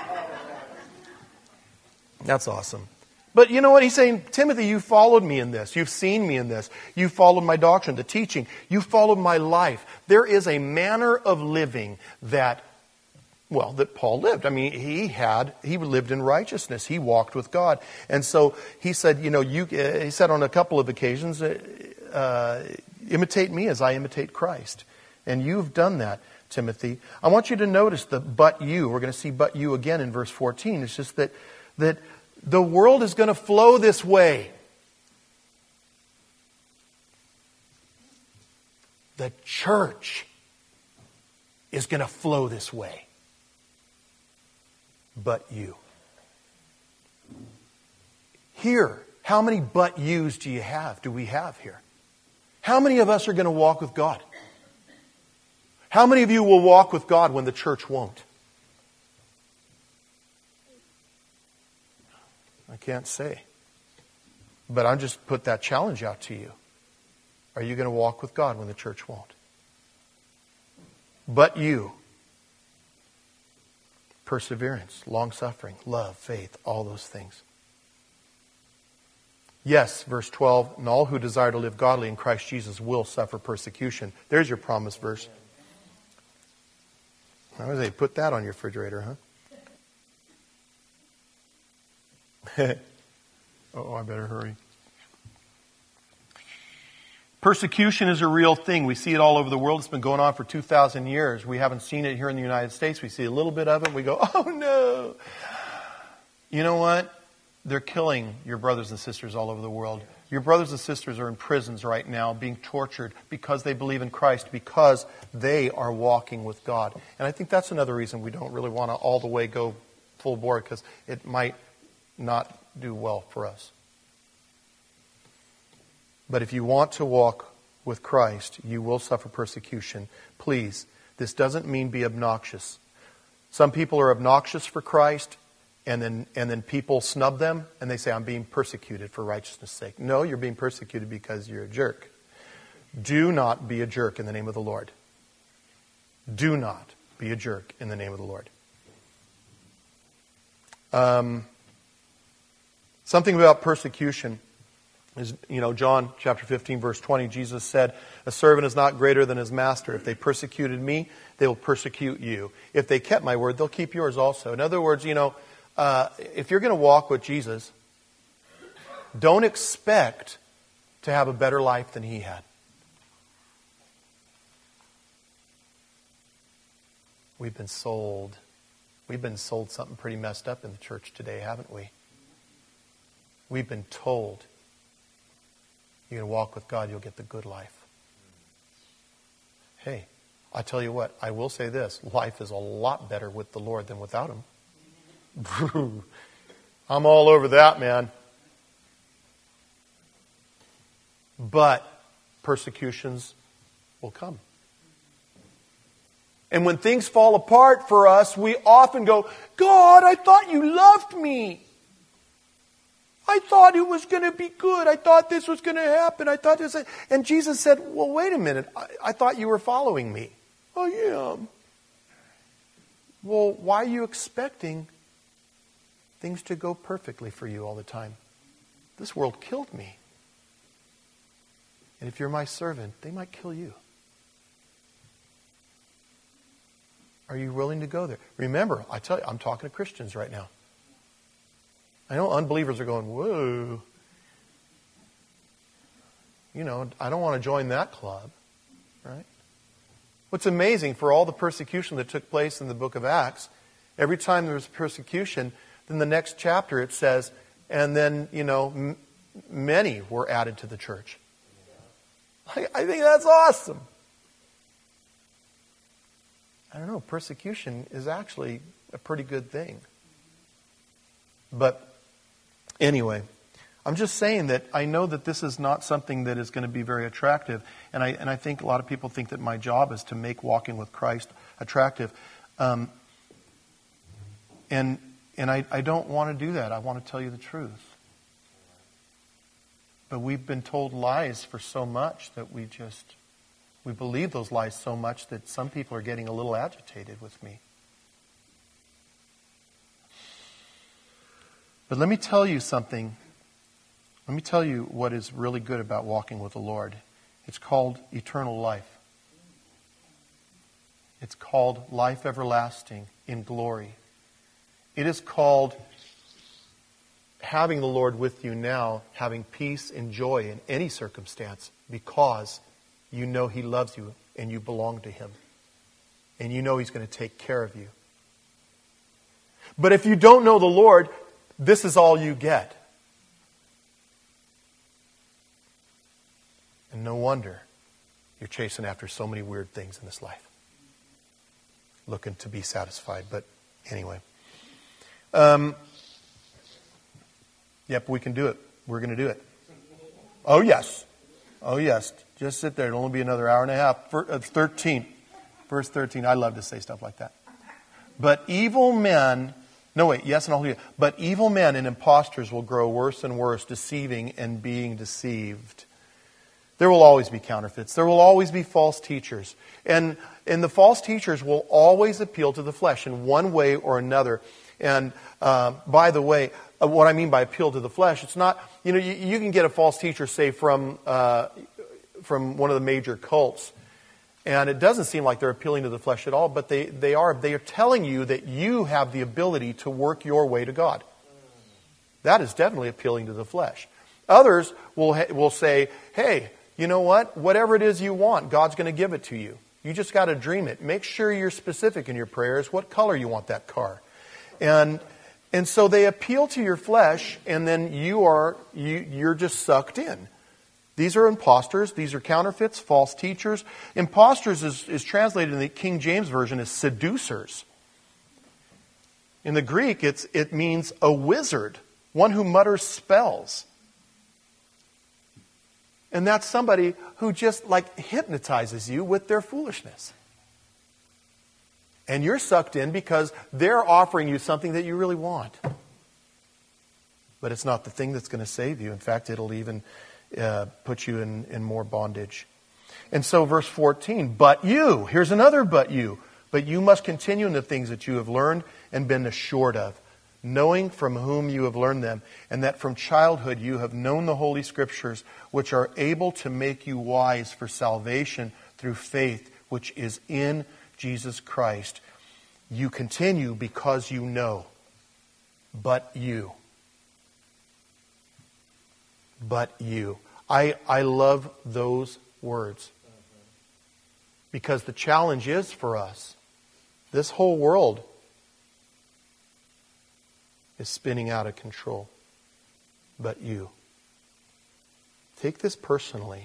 That's awesome. But you know what he's saying? Timothy, you followed me in this. You've seen me in this. You followed my doctrine, the teaching. You followed my life. There is a manner of living that Well, that Paul lived. I mean, he had, he lived in righteousness. He walked with God. And so he said, you know, you, he said on a couple of occasions, uh, imitate me as I imitate Christ. And you've done that, Timothy. I want you to notice the but you. We're going to see but you again in verse fourteen. It's just that, that the world is going to flow this way. The church is going to flow this way. But you. Here, how many but yous do you have, do we have here? How many of us are going to walk with God? How many of you will walk with God when the church won't? I can't say. But I'll just put that challenge out to you. Are you going to walk with God when the church won't? But you. Perseverance, long-suffering, love, faith, all those things. Yes, verse twelve, and all who desire to live godly in Christ Jesus will suffer persecution. There's your promise verse. I was say, put that on your refrigerator, huh? Oh, I better hurry. Persecution is a real thing. We see it all over the world. It's been going on for two thousand years. We haven't seen it here in the United States. We see a little bit of it. We go, oh no. You know what? They're killing your brothers and sisters all over the world. Your brothers and sisters are in prisons right now being tortured because they believe in Christ, because they are walking with God. And I think that's another reason we don't really want to all the way go full board, because it might not do well for us. But if you want to walk with Christ, you will suffer persecution. Please, this doesn't mean be obnoxious. Some people are obnoxious for Christ, and then and then people snub them, and they say, I'm being persecuted for righteousness' sake. No, you're being persecuted because you're a jerk. Do not be a jerk in the name of the Lord. Do not be a jerk in the name of the Lord. Um, something about persecution. Is, you know, John chapter fifteen, verse twenty, Jesus said, a servant is not greater than his master. If they persecuted me, they will persecute you. If they kept my word, they'll keep yours also. In other words, you know, uh, if you're going to walk with Jesus, don't expect to have a better life than he had. We've been sold. We've been sold something pretty messed up in the church today, haven't we? We've been told, you're going to walk with God, you'll get the good life. Hey, I tell you what, I will say this. Life is a lot better with the Lord than without Him. I'm all over that, man. But persecutions will come. And when things fall apart for us, we often go, God, I thought you loved me. I thought it was going to be good. I thought this was going to happen. I thought this. And Jesus said, well, wait a minute. I, I thought you were following me. I am. Well, why are you expecting things to go perfectly for you all the time? This world killed me. And if you're my servant, they might kill you. Are you willing to go there? Remember, I tell you, I'm talking to Christians right now. I know unbelievers are going, whoa. You know, I don't want to join that club, right? What's amazing, for all the persecution that took place in the book of Acts, every time there was persecution, then the next chapter it says, and then, you know, m- many were added to the church. I, I think that's awesome. I don't know, persecution is actually a pretty good thing. But anyway, I'm just saying that I know that this is not something that is going to be very attractive. And I and I think a lot of people think that my job is to make walking with Christ attractive. Um, and and I, I don't want to do that. I want to tell you the truth. But we've been told lies for so much that we just, we believe those lies so much that some people are getting a little agitated with me. But let me tell you something. Let me tell you what is really good about walking with the Lord. It's called eternal life. It's called life everlasting in glory. It is called having the Lord with you now, having peace and joy in any circumstance because you know He loves you and you belong to Him. And you know He's going to take care of you. But if you don't know the Lord, this is all you get. And no wonder you're chasing after so many weird things in this life. Looking to be satisfied. But anyway. Um, yep, we can do it. We're going to do it. Oh, yes. Oh, yes. Just sit there. It'll only be another hour and a half. thirteen. Verse thirteen. I love to say stuff like that. But evil men... No, wait. Yes, and all. But evil men and impostors will grow worse and worse, deceiving and being deceived. There will always be counterfeits. There will always be false teachers. And, and the false teachers will always appeal to the flesh in one way or another. And uh, by the way, uh, what I mean by appeal to the flesh, it's not, you know, you, you can get a false teacher, say, from uh, from one of the major cults. And it doesn't seem like they're appealing to the flesh at all, but they, they are. They are telling you that you have the ability to work your way to God. That is definitely appealing to the flesh. Others will ha- will say, hey, you know what? Whatever it is you want, God's going to give it to you. You just got to dream it. Make sure you're specific in your prayers. What color you want that car? And and so they appeal to your flesh, and then you are you you're just sucked in. These are imposters. These are counterfeits, false teachers. Imposters is, is translated in the King James Version as seducers. In the Greek, it's it means a wizard, one who mutters spells. And that's somebody who just like hypnotizes you with their foolishness. And you're sucked in because they're offering you something that you really want. But it's not the thing that's going to save you. In fact, it'll even uh, put you in, in more bondage. And so verse fourteen, but you, here's another but you. But you must continue in the things that you have learned and been assured of, knowing from whom you have learned them, and that from childhood you have known the Holy Scriptures, which are able to make you wise for salvation through faith, which is in Jesus Christ. You continue because you know. But you. But you. I, I love those words. Because the challenge is for us. This whole world is spinning out of control. But you. Take this personally.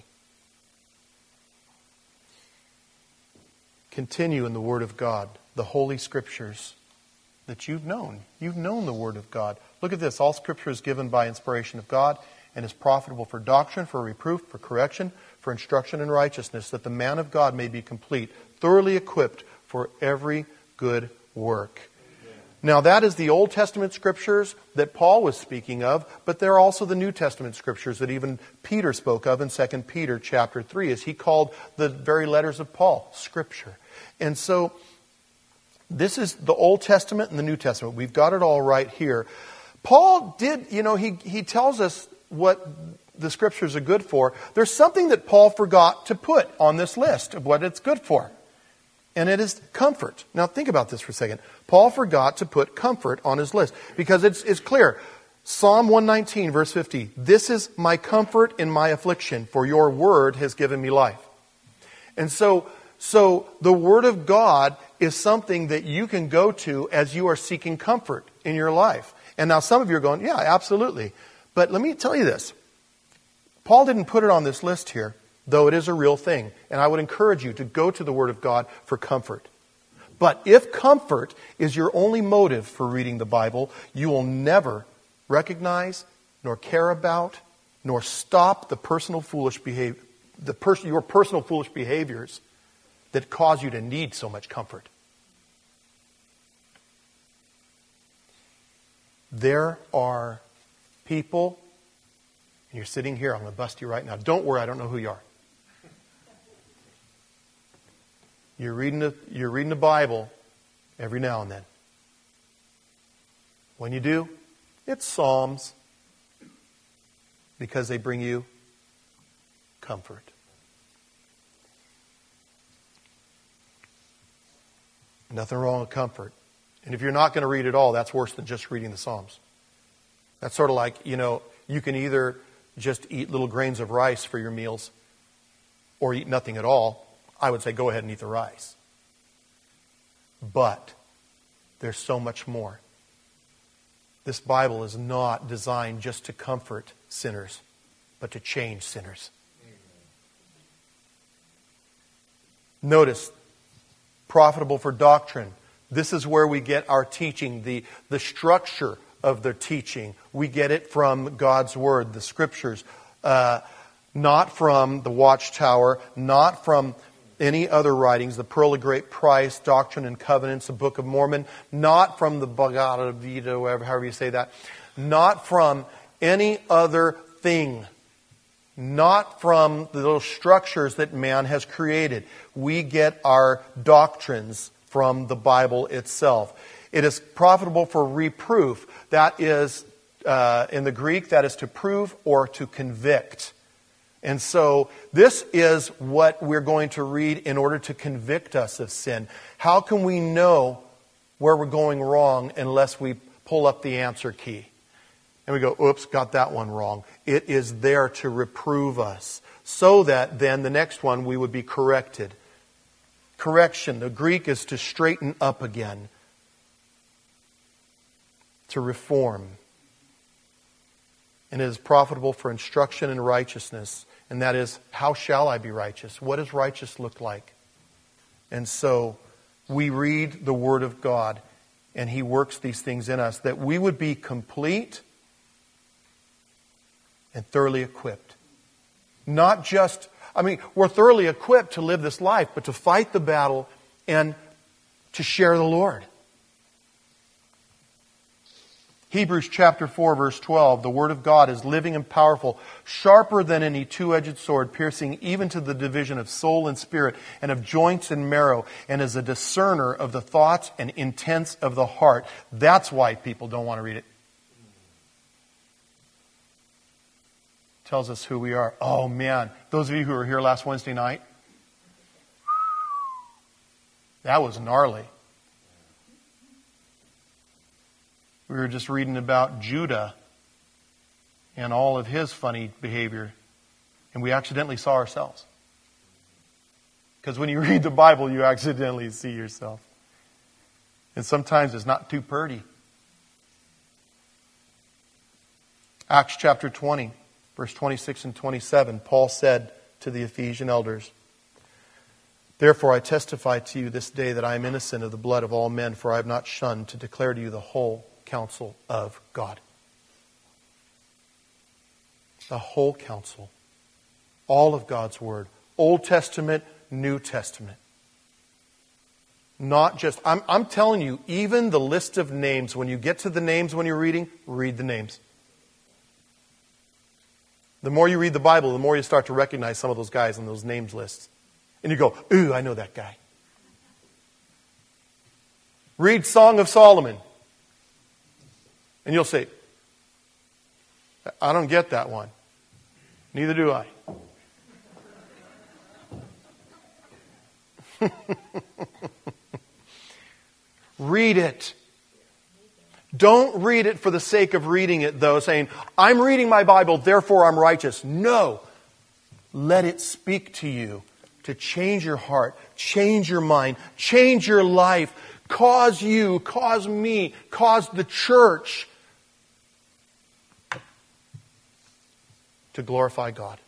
Continue in the Word of God, the Holy Scriptures that you've known. You've known the Word of God. Look at this. All Scripture is given by inspiration of God and is profitable for doctrine, for reproof, for correction, for instruction in righteousness, that the man of God may be complete, thoroughly equipped for every good work. Now that is the Old Testament Scriptures that Paul was speaking of, but there are also the New Testament Scriptures that even Peter spoke of in Second Peter chapter three, as he called the very letters of Paul Scripture. And so this is the Old Testament and the New Testament. We've got it all right here. Paul did, you know, he, he tells us what the Scriptures are good for. There's something that Paul forgot to put on this list of what it's good for. And it is comfort. Now think about this for a second. Paul forgot to put comfort on his list because it's, it's clear. Psalm one nineteen verse fifty. This is my comfort in my affliction, for your word has given me life. And so, so the Word of God is something that you can go to as you are seeking comfort in your life. And now some of you are going, yeah, absolutely. But let me tell you this. Paul didn't put it on this list here, though it is a real thing. And I would encourage you to go to the Word of God for comfort. But if comfort is your only motive for reading the Bible, you will never recognize, nor care about, nor stop the personal foolish behavior, the pers- your personal foolish behaviors that cause you to need so much comfort. There are people, and you're sitting here, I'm going to bust you right now. Don't worry, I don't know who you are. You're reading the, you're reading the Bible every now and then. When you do, it's Psalms because they bring you comfort. Nothing wrong with comfort. And if you're not going to read it all, that's worse than just reading the Psalms. That's sort of like, you know, you can either just eat little grains of rice for your meals or eat nothing at all. I would say go ahead and eat the rice. But there's so much more. This Bible is not designed just to comfort sinners, but to change sinners. Notice, profitable for doctrine. This is where we get our teaching, the, the structure of the teaching. We get it from God's Word, the Scriptures, uh, not from the Watchtower, not from any other writings, the Pearl of Great Price, Doctrine and Covenants, the Book of Mormon, not from the Bhagavad Gita, however you say that, not from any other thing, not from the little structures that man has created. We get our doctrines from the Bible itself. It is profitable for reproof. That is, uh, in the Greek, that is to prove or to convict. And so this is what we're going to read in order to convict us of sin. How can we know where we're going wrong unless we pull up the answer key? And we go, oops, got that one wrong. It is there to reprove us, so that then the next one we would be corrected. Correction, the Greek is to straighten up again, to reform. And it is profitable for instruction in righteousness. And that is, how shall I be righteous? What does righteous look like? And so we read the Word of God, and He works these things in us, that we would be complete and thoroughly equipped. Not just, I mean, we're thoroughly equipped to live this life, but to fight the battle and to share the Lord. Hebrews chapter four, verse twelve, the Word of God is living and powerful, sharper than any two-edged sword, piercing even to the division of soul and spirit, and of joints and marrow, and is a discerner of the thoughts and intents of the heart. That's why people don't want to read it. Tells us who we are. Oh man, those of you who were here last Wednesday night, that was gnarly. We were just reading about Judah and all of his funny behavior, and we accidentally saw ourselves. Because when you read the Bible, you accidentally see yourself. And sometimes it's not too pretty. Acts chapter twenty, verse twenty-six and twenty-seven, Paul said to the Ephesian elders, "Therefore I testify to you this day that I am innocent of the blood of all men, for I have not shunned to declare to you the whole counsel of God." The whole counsel. All of God's Word. Old Testament, New Testament. Not just, I'm, I'm telling you, even the list of names, when you get to the names when you're reading, read the names. The more you read the Bible, the more you start to recognize some of those guys on those names lists. And you go, ooh, I know that guy. Read Song of Solomon. And you'll say, I don't get that one. Neither do I. Read it. Don't read it for the sake of reading it, though, saying, I'm reading my Bible, therefore I'm righteous. No. Let it speak to you to change your heart, change your mind, change your life, cause you, cause me, cause the church to glorify God.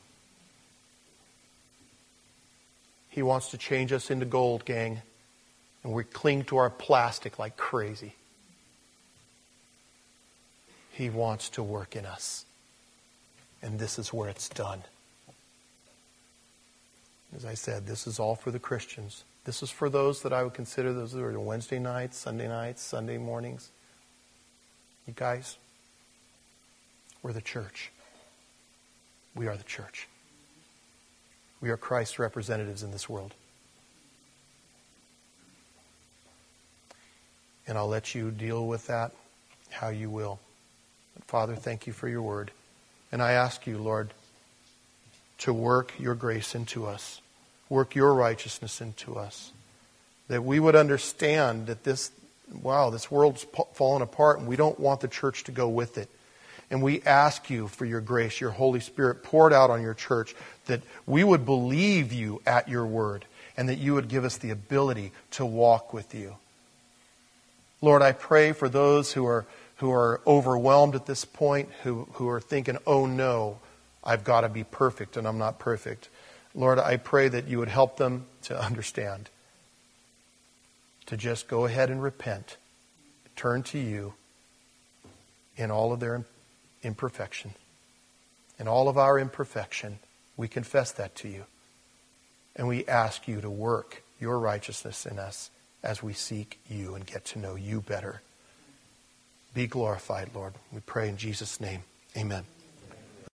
He wants to change us into gold, gang, and we cling to our plastic like crazy. He wants to work in us, and this is where it's done. As I said, this is all for the Christians. This is for those that I would consider those who are Wednesday nights, Sunday nights, Sunday mornings. You guys, we're the church. We are the church. We are Christ's representatives in this world. And I'll let you deal with that how you will. But Father, thank you for your word. And I ask you, Lord, to work your grace into us. Work your righteousness into us. That we would understand that this, wow, this world's fallen apart and we don't want the church to go with it. And we ask you for your grace, your Holy Spirit poured out on your church, that we would believe you at your word and that you would give us the ability to walk with you. Lord, I pray for those who are who are overwhelmed at this point, who, who are thinking, oh no, I've got to be perfect and I'm not perfect. Lord, I pray that you would help them to understand, to just go ahead and repent, turn to you in all of their imperfection. In all of our imperfection, we confess that to you. And we ask you to work your righteousness in us as we seek you and get to know you better. Be glorified, Lord. We pray in Jesus' name. Amen.